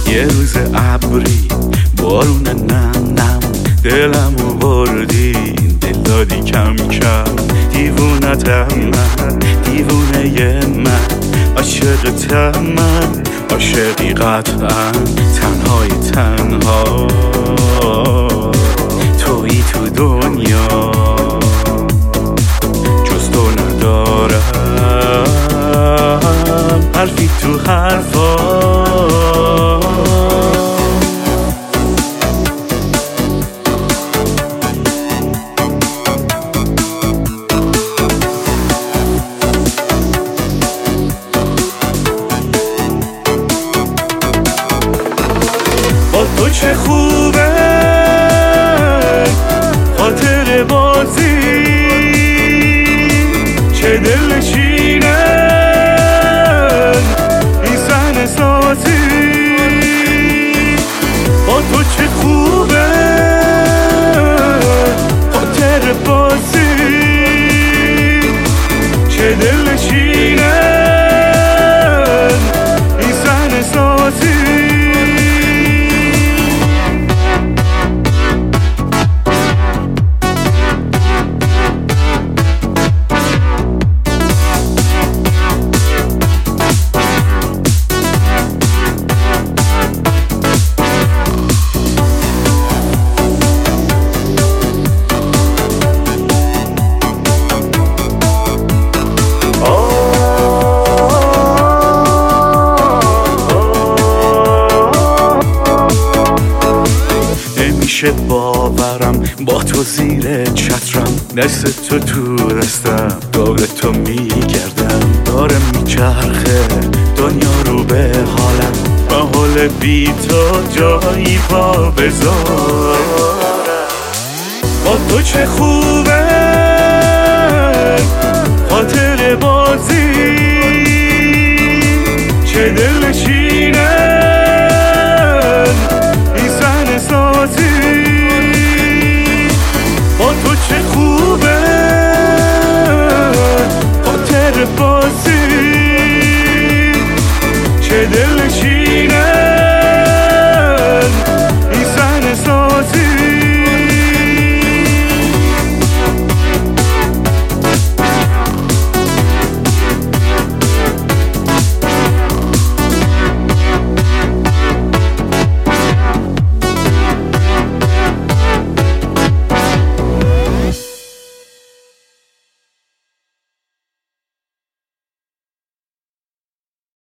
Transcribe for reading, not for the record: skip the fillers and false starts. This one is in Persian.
یه روز ابری بارون نم نم دلمو بردی دل دادی کم کم دیوونتم من دیوونه من عاشقتم من عاشقی قطعا تنهای تنها تویی تو دنیا جز تو ندارم حرفی تو حرفا تو چه خوبه خاطر بازی چه دلنشینه این صحنه سازی با تو چه خوبه خاطر بازی چه دلنشینه این صحنه سازی نمیشه باورم با تو زیر چترم دست تو تو دستم دور تو میگردم داره میچرخه دنیا رو به حالم با حال بی تو جایی پا بذارم با تو چه خوبه خاطر بازی چه دلنشینه با تو چه خوبه خاطر بازی چه دلنشینه